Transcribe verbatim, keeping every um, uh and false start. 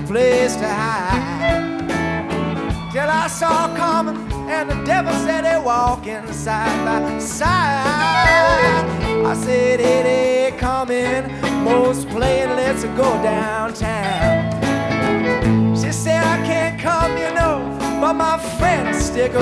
place to hide. Till I saw her coming, and the devil said they walking side by side. I said, it ain't coming, most playing, let's go downtown. She said, I can't come, you know, but my friends stick